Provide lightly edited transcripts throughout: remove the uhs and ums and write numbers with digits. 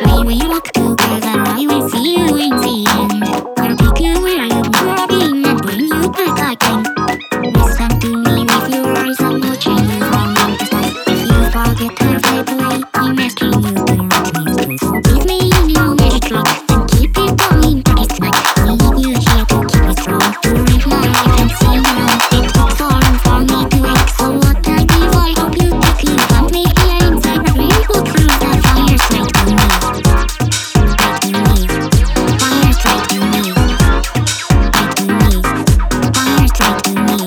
When we walk together, I will see you in the end. I'll take you where you've never been and bring you back again. Listen to me with your eyes, I'm watching you from the side. If you forget to step away, I'm asking you to let me go. Forgive me in your magic trick and keep it going to this night. I need you here to keep me strong, to live my life and sing along. It took so long for me to wait, so what I give, I hope you take you. Find me here inside the rainbow through the fire straight to me. Straight to me, fire straight to me. Straight to me, fire straight to me.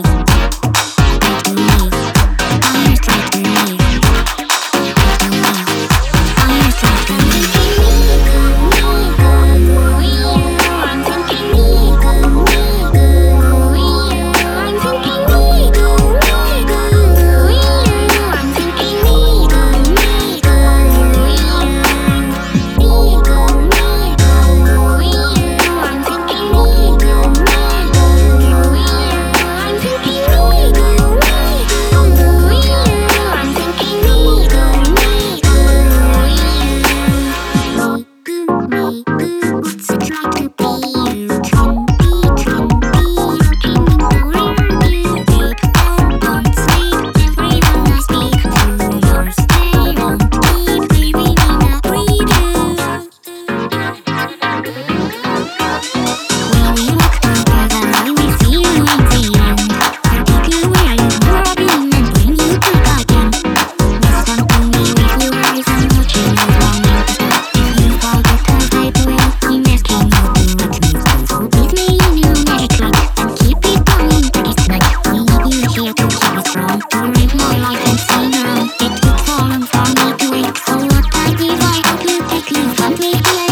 What's it like to be you? Looking in the rearview. Don't sleep, everyone I speak to. Yours, they won't keep living in a preview. When we walk together, I will see you in the end. I'll take you where you've never been and bring you back again. Listen to me with your eyes, I'm watching you from the side. If you forget to step away, I'm asking you to let me go. Forgive me in your magic trick and keep it going to this night. I need you here to keep me strong, to live my life and sing around. It took so long for me to wait, so what I give, I hope you take you. Find me here